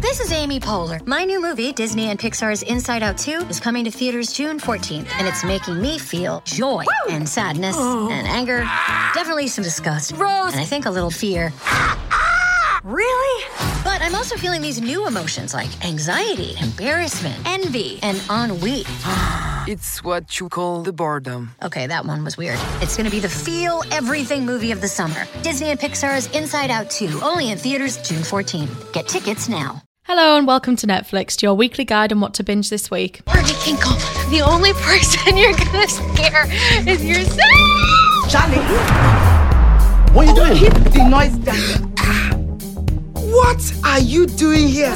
This is Amy Poehler. My new movie, Disney and Pixar's Inside Out 2, is coming to theaters June 14th, and it's making me feel joy and sadness and anger, definitely some disgust, and I think a little fear. Really? But I'm also feeling these new emotions like anxiety, embarrassment, envy, and ennui. It's what you call the boredom. Okay, that one was weird. It's gonna be the feel everything movie of the summer. Disney and Pixar's Inside Out 2, only in theaters June 14th. Get tickets now. Hello and welcome to Netflix, your weekly guide on what to binge this week. Barbie Kinkle, the only person you're gonna scare is yourself! Charlie! What are you doing? Keep the noise down. What are you doing here?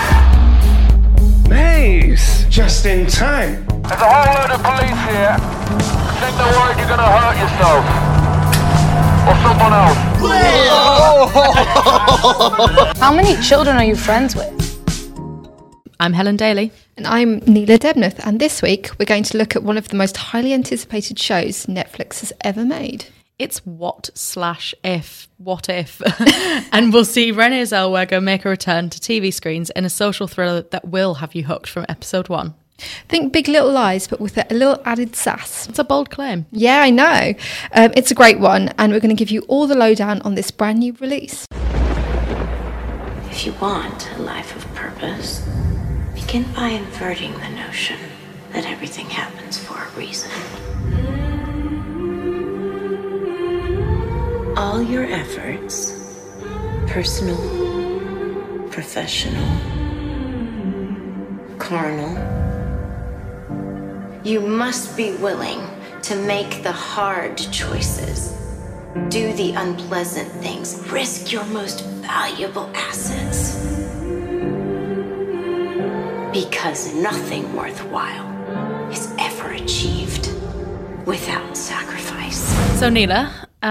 Maze! Just in time. There's a whole load of police here. I think they're worried you're gonna hurt yourself. Or someone else. How many children are you friends with? I'm Helen Daly. And I'm Neela Debnath, and this week we're going to look at one of the most highly anticipated shows Netflix has ever made. It's What If, and we'll see Renée Zellweger make a return to TV screens in a social thriller that will have you hooked from episode 1. Think Big Little Lies, but with a little added sass. It's a bold claim. Yeah, I know. It's a great one, and we're going to give you all the lowdown on this brand new release. If you want a life of purpose, begin by inverting the notion that everything happens for a reason. All your efforts, personal, professional, carnal, you must be willing to make the hard choices, do the unpleasant things, risk your most valuable assets. Because nothing worthwhile is ever achieved without sacrifice. So Neela,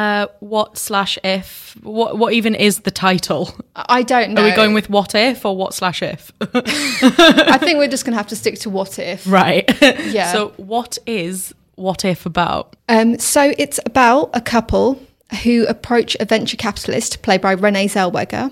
what even is the title? I don't know. Are we going with What If or What/If? I think we're just going to have to stick to What If. Right. Yeah. So what is What If about? So it's about a couple who approach a venture capitalist, played by Renée Zellweger,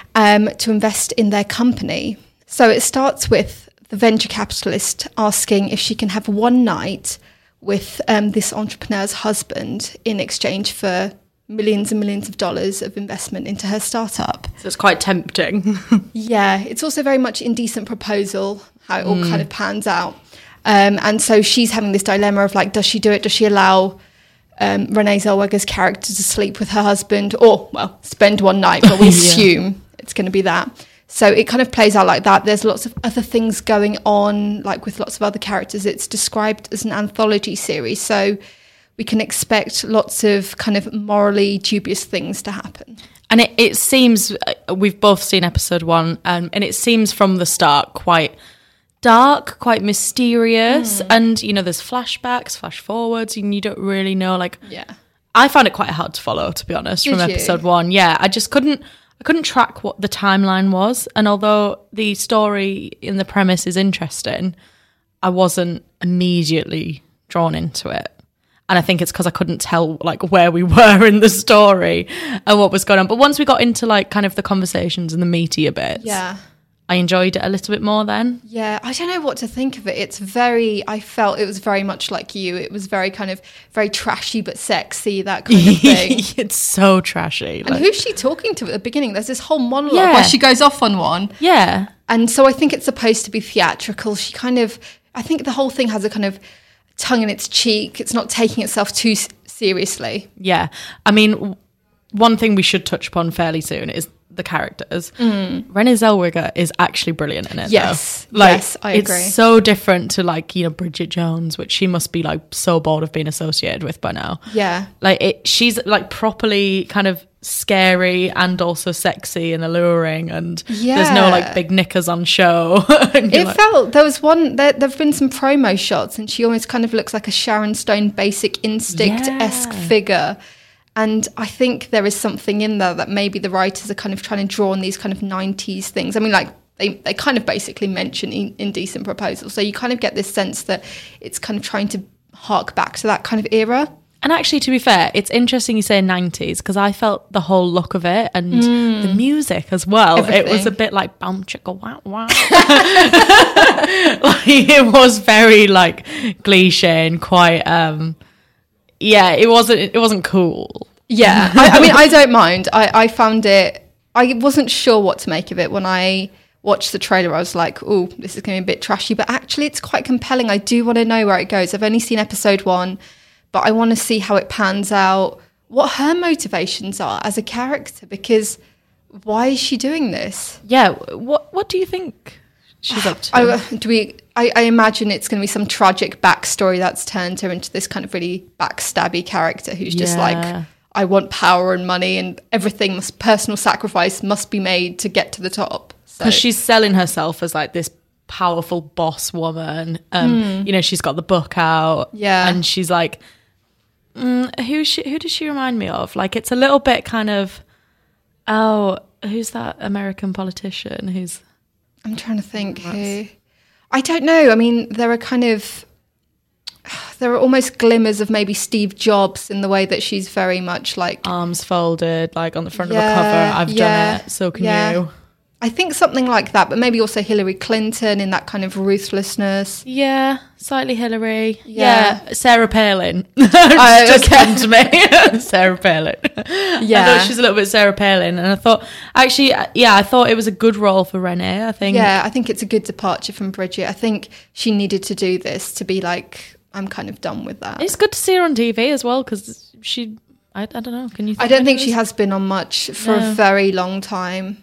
to invest in their company. So it starts with the venture capitalist asking if she can have one night with this entrepreneur's husband in exchange for millions and millions of dollars of investment into her startup. So it's quite tempting. Yeah, it's also very much Indecent Proposal, how it all kind of pans out. And so she's having this dilemma of like, does she do it? Does she allow Renée Zellweger's character to sleep with her husband? Or, well, spend one night, but we assume it's going to be that. So it kind of plays out like that. There's lots of other things going on, like with lots of other characters. It's described as an anthology series, so we can expect lots of kind of morally dubious things to happen. And it seems, we've both seen episode 1, and it seems from the start quite dark, quite mysterious, and, you know, there's flashbacks, flash forwards, and you don't really know, like... Yeah. I found it quite hard to follow, to be honest, from episode 1. Yeah, I couldn't track what the timeline was, and although the story in the premise is interesting, I wasn't immediately drawn into it. And I think it's because I couldn't tell like where we were in the story and what was going on. But once we got into like kind of the conversations and the meatier bits, I enjoyed it a little bit more then. Yeah, I don't know what to think of it. I felt it was very much like you. It was very kind of, very trashy but sexy, that kind of thing. It's so trashy. And who's she talking to at the beginning? There's this whole monologue where she goes off on one. Yeah. And so I think it's supposed to be theatrical. I think the whole thing has a kind of tongue in its cheek. It's not taking itself too seriously. Yeah. I mean, one thing we should touch upon fairly soon is the characters. Renée Zellweger is actually brilliant in it. Yes, though. Like, yes, I agree. It's so different to like, you know, Bridget Jones, which she must be like so bored of being associated with by now. Yeah, like she's like properly kind of scary and also sexy and alluring, and there's no like big knickers on show. Felt there was one. There've been some promo shots, and she almost kind of looks like a Sharon Stone Basic Instinct-esque figure. And I think there is something in there that maybe the writers are kind of trying to draw on these kind of 90s things. I mean, like, they kind of basically mention Indecent Proposal. So you kind of get this sense that it's kind of trying to hark back to that kind of era. And actually, to be fair, it's interesting you say 90s because I felt the whole look of it and the music as well. Everything. It was a bit like bam chicka wow wow. Like, it was very like cliche and quite it wasn't cool. Yeah, I mean, I don't mind. I found it. I wasn't sure what to make of it when I watched the trailer. I was like, oh, this is going to be a bit trashy, but actually it's quite compelling. I do want to know where it goes. I've only seen episode 1. But I want to see how it pans out, what her motivations are as a character, because why is she doing this? Yeah, what do you think she's up to? I imagine it's going to be some tragic backstory that's turned her into this kind of really backstabby character who's just like, I want power and money and everything, personal sacrifice must be made to get to the top. Because she's selling herself as like this powerful boss woman. You know, she's got the book out. Yeah. And she's like... who does she remind me of? Like, it's a little bit kind of, who's that American politician who's... I'm trying to think who... I don't know. I mean, there are almost glimmers of maybe Steve Jobs in the way that she's very much like... arms folded, like on the front of a cover. I've done it, so can you. I think something like that, but maybe also Hillary Clinton in that kind of ruthlessness. Yeah, slightly Hillary. Yeah. Sarah Palin. Just come to me. Sarah Palin. Yeah. I thought she's a little bit Sarah Palin. And I thought, actually, I thought it was a good role for Renee, I think. Yeah, I think it's a good departure from Bridget. I think she needed to do this to be like, I'm kind of done with that. It's good to see her on TV as well, because I don't know, can you think I don't think she has been on much for a very long time.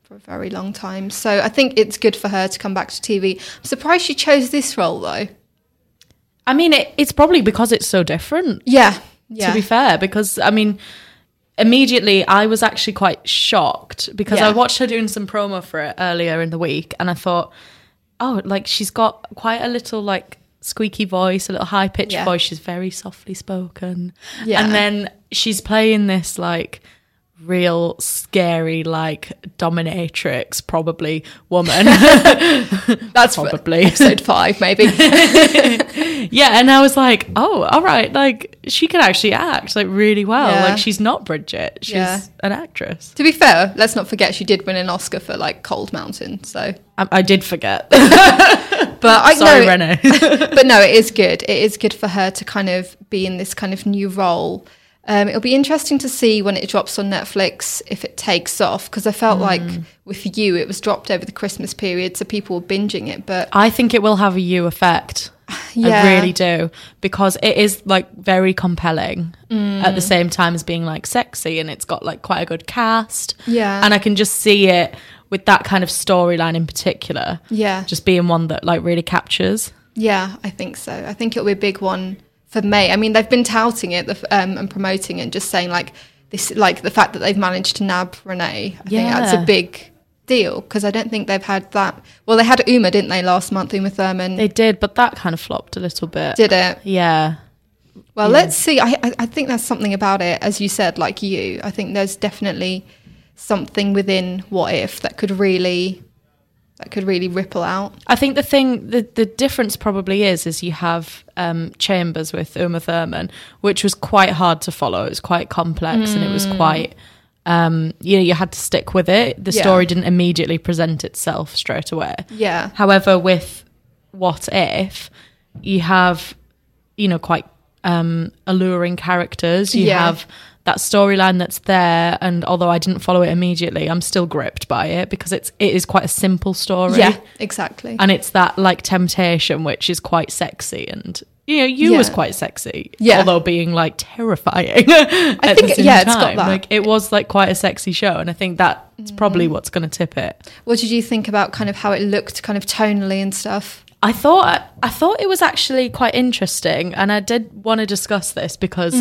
So I think it's good for her to come back to TV. I'm surprised she chose this role though. I mean, it's probably because it's so different. Yeah. To be fair, because I mean, immediately I was actually quite shocked because I watched her doing some promo for it earlier in the week, and I thought, oh, like she's got quite a little like squeaky voice, a little high pitched voice. She's very softly spoken, and then she's playing this like real scary like dominatrix probably woman. That's probably episode 5 maybe. Yeah, and I was like, oh, all right, like she can actually act like really well. Yeah. Like she's not Bridget, she's an actress. To be fair, let's not forget she did win an Oscar for like Cold Mountain, so I did forget. But Sorry, Renee. But no, it is good. It is good for her to kind of be in this kind of new role. It'll be interesting to see when it drops on Netflix if it takes off, because I felt like with You it was dropped over the Christmas period, so people were binging it. But I think it will have a You effect. Yeah. I really do, because it is like very compelling at the same time as being like sexy, and it's got like quite a good cast. Yeah. And I can just see it with that kind of storyline in particular. Yeah. Just being one that like really captures. Yeah, I think so. I think it'll be a big one for May. I mean, they've been touting it and promoting it, just saying like this, like the fact that they've managed to nab Renee. I think that's a big deal, because I don't think they've had that. Well, they had Uma, didn't they, last month, Uma Thurman? They did, but that kind of flopped a little bit. Did it? Yeah. Well, let's see. I think there's something about it, as you said, like You. I think there's definitely something within What If that could really ripple out. I think the difference probably is you have Chambers with Uma Thurman, which was quite hard to follow. It was quite complex and it was quite, you had to stick with it. The story didn't immediately present itself straight away. Yeah. However, with What If, you have, quite alluring characters. You have that storyline that's there, and although I didn't follow it immediately, I'm still gripped by it because it is quite a simple story. Yeah, exactly. And it's that like temptation, which is quite sexy, and You was quite sexy, although being like terrifying. I think it's got that. Like it was like quite a sexy show, and I think that's probably what's going to tip it. What did you think about kind of how it looked, kind of tonally and stuff? I thought it was actually quite interesting, and I did want to discuss this because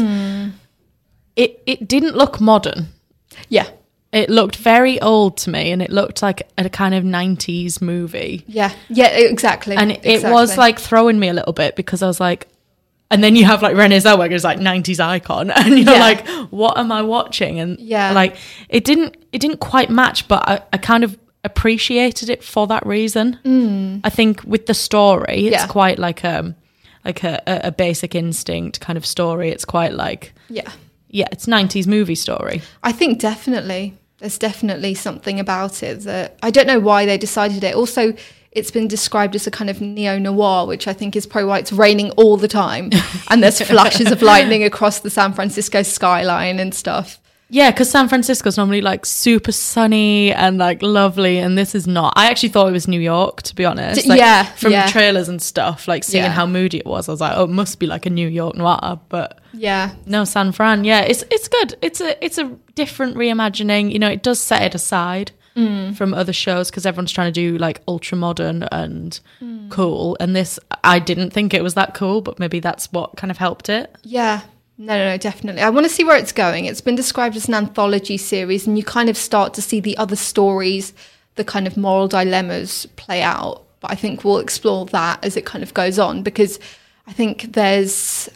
it didn't look modern. Yeah. It looked very old to me, and it looked like a kind of 90s movie. Yeah, exactly. And it was like throwing me a little bit because I was like, and then you have like Renee Zellweger's like 90s icon, and you're like, what am I watching? And like it didn't quite match, but I kind of appreciated it for that reason. I think with the story, it's quite like like a Basic Instinct kind of story. It's quite like Yeah, it's 90s movie story. I think definitely. There's definitely something about it that I don't know why they decided it. Also, it's been described as a kind of neo-noir, which I think is probably why it's raining all the time. And there's flashes of lightning across the San Francisco skyline and stuff. Yeah, because San Francisco's normally like super sunny and like lovely, and this is not. I actually thought it was New York, to be honest. Like, from trailers and stuff, like seeing how moody it was, I was like, oh, it must be like a New York noir. But no, San Fran. Yeah, it's good. It's a different reimagining. You know, it does set it aside from other shows because everyone's trying to do like ultra modern and cool. And this, I didn't think it was that cool, but maybe that's what kind of helped it. Yeah. No, definitely. I want to see where it's going. It's been described as an anthology series, and you kind of start to see the other stories, the kind of moral dilemmas play out. But I think we'll explore that as it kind of goes on, because I think it's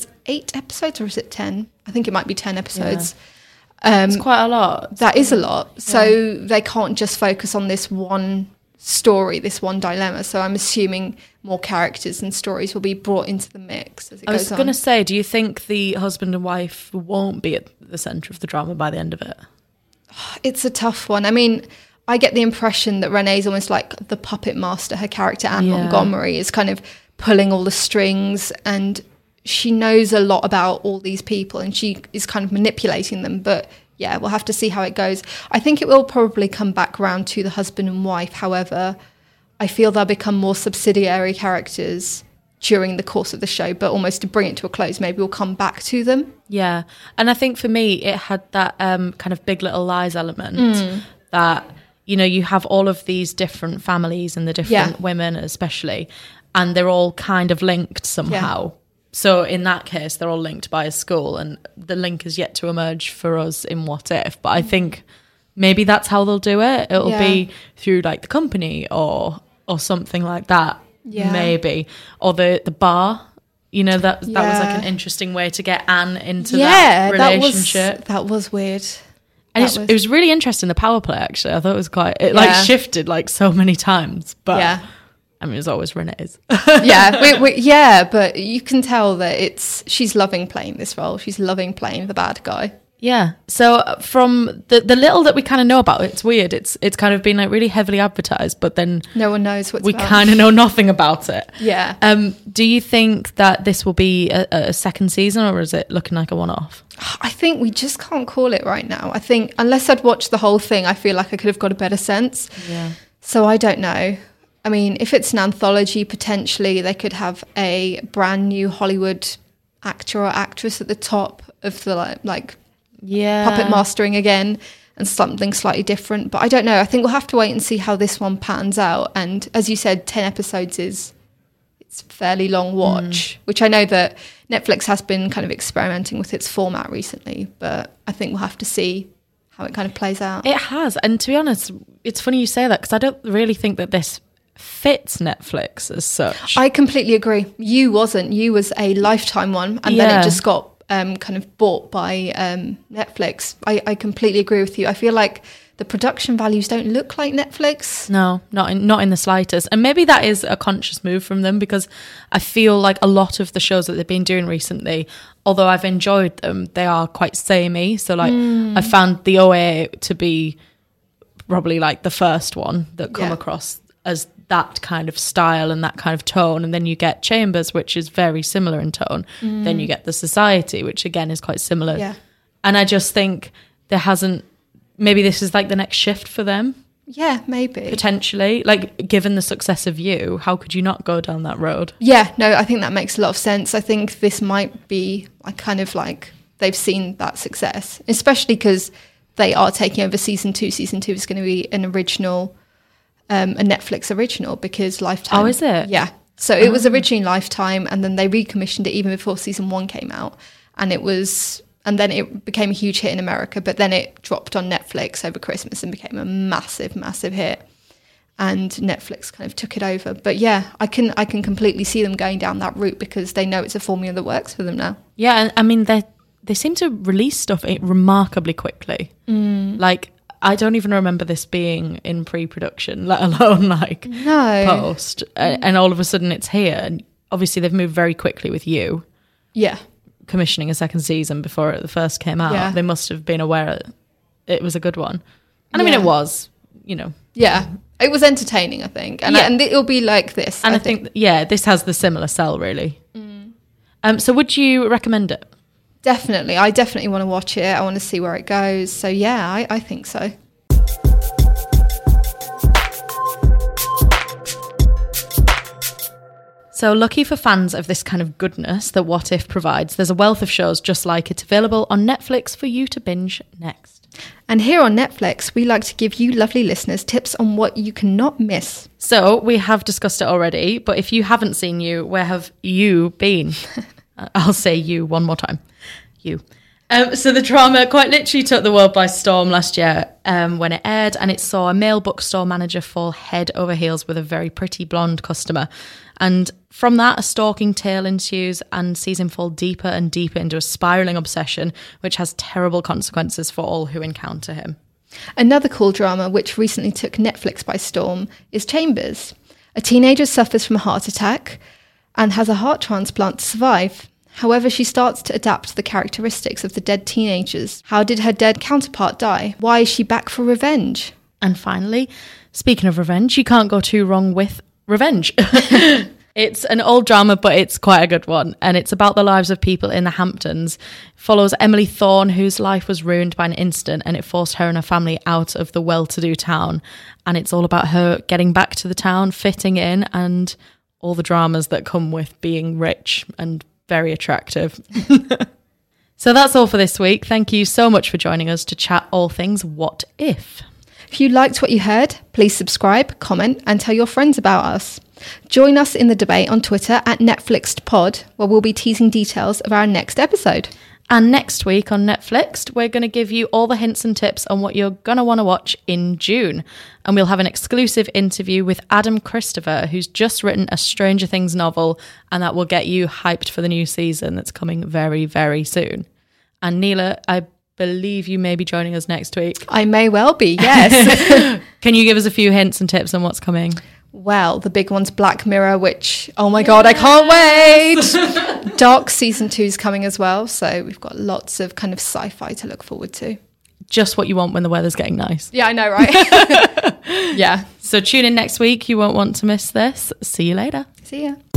8 episodes, or is it 10? I think it might be 10 episodes. It's quite a lot. That is a lot. So they can't just focus on this one story, this one dilemma. So I'm assuming more characters and stories will be brought into the mix as it goes on. I was going to say, do you think the husband and wife won't be at the centre of the drama by the end of it? It's a tough one. I mean, I get the impression that Renee's almost like the puppet master. Her character, Anne Montgomery, is kind of pulling all the strings, and she knows a lot about all these people, and she is kind of manipulating them. But yeah, we'll have to see how it goes. I think it will probably come back around to the husband and wife. However, I feel they'll become more subsidiary characters during the course of the show, but almost to bring it to a close, maybe we'll come back to them. Yeah. And I think for me, it had that kind of Big Little Lies element that, you know, you have all of these different families and the different women especially, and they're all kind of linked somehow. Yeah. So in that case, they're all linked by a school, and the link is yet to emerge for us in What If. But I think maybe that's how they'll do it. It'll be through like the company or something like that, maybe. Or the bar, you know, that was like an interesting way to get Anne into that relationship. That was weird. And it was really interesting, the power play, actually. I thought it was like shifted like so many times. But I mean, it was always Renee's. But you can tell that she's loving playing this role. She's loving playing the bad guy. Yeah. So from the little that we kind of know about it, it's weird. It's kind of been like really heavily advertised, but then no one knows what we kind of know nothing about it. Yeah. Do you think that this will be a second season, or is it looking like a one-off? I think we just can't call it right now. I think unless I'd watched the whole thing, I feel like I could have got a better sense. Yeah. So I don't know. I mean, if it's an anthology, potentially they could have a brand new Hollywood actor or actress at the top of the puppet mastering again, and something slightly different. But I don't know. I think we'll have to wait and see how this one pans out. And as you said, 10 episodes it's a fairly long watch, which I know that Netflix has been kind of experimenting with its format recently. But I think we'll have to see how it kind of plays out. It has. And to be honest, it's funny you say that, because I don't really think that this fits Netflix as such. I completely agree. You was a Lifetime one, and then it just got kind of bought by Netflix. I completely agree with you. I feel like the production values don't look like Netflix. No, not in the slightest. And maybe that is a conscious move from them, because I feel like a lot of the shows that they've been doing recently, although I've enjoyed them, they are quite samey. So like I found the OA to be probably like the first one that come across as that kind of style and that kind of tone. And then you get Chambers, which is very similar in tone. Then you get The Society, which again is quite similar. Yeah. And I just think maybe this is like the next shift for them. Yeah, maybe. Potentially. Like, given the success of You, how could you not go down that road? Yeah, no, I think that makes a lot of sense. I think this might be kind of like they've seen that success, especially because they are taking over season 2. Season 2 is going to be an original, a Netflix original, because Lifetime. Oh, is it? Yeah. So it was originally Lifetime, and then they recommissioned it even before season 1 came out. And then it became a huge hit in America, but then it dropped on Netflix over Christmas and became a massive, massive hit. And Netflix kind of took it over. But yeah, I can completely see them going down that route, because they know it's a formula that works for them now. Yeah, and I mean, they seem to release stuff remarkably quickly. Like, I don't even remember this being in pre-production, let alone like post. And all of a sudden it's here. And obviously they've moved very quickly with You. Yeah. Commissioning a second season before it first came out. Yeah. They must have been aware it was a good one. And I mean, it was, you know. Yeah. It was entertaining, I think. And it'll be like this. And I think this has the similar sell, really. So would you recommend it? Definitely. I definitely want to watch it. I want to see where it goes. So, yeah, I think so. So lucky for fans of this kind of goodness that What If provides, there's a wealth of shows just like it available on Netflix for you to binge next. And here on Netflix, we like to give you lovely listeners tips on what you cannot miss. So we have discussed it already, but if you haven't seen You, where have you been? I'll say you one more time. You. So the drama quite literally took the world by storm last year when it aired, and it saw a male bookstore manager fall head over heels with a very pretty blonde customer. And from that, a stalking tale ensues and sees him fall deeper and deeper into a spiralling obsession, which has terrible consequences for all who encounter him. Another cool drama, which recently took Netflix by storm, is Chambers. A teenager suffers from a heart attack and has a heart transplant to survive. However, she starts to adapt to the characteristics of the dead teenagers. How did her dead counterpart die? Why is she back for revenge? And finally, speaking of revenge, you can't go too wrong with Revenge. It's an old drama, but it's quite a good one. And it's about the lives of people in the Hamptons. It follows Emily Thorne, whose life was ruined by an incident, and it forced her and her family out of the well-to-do town. And it's all about her getting back to the town, fitting in, and all the dramas that come with being rich and very attractive. So that's all for this week. Thank you so much for joining us to chat all things What If. If you liked what you heard, please subscribe, comment, and tell your friends about us. Join us in the debate on Twitter at NetflixedPod, where we'll be teasing details of our next episode. And next week on Netflix, we're going to give you all the hints and tips on what you're going to want to watch in June. And we'll have an exclusive interview with Adam Christopher, who's just written a Stranger Things novel, and that will get you hyped for the new season that's coming very, very soon. And Neela, I believe you may be joining us next week. I may well be, yes. Can you give us a few hints and tips on what's coming? Well, the big one's Black Mirror, which, oh my God, I can't wait. Dark Season 2 is coming as well. So we've got lots of kind of sci-fi to look forward to. Just what you want when the weather's getting nice. Yeah, I know, right? Yeah. So tune in next week. You won't want to miss this. See you later. See ya.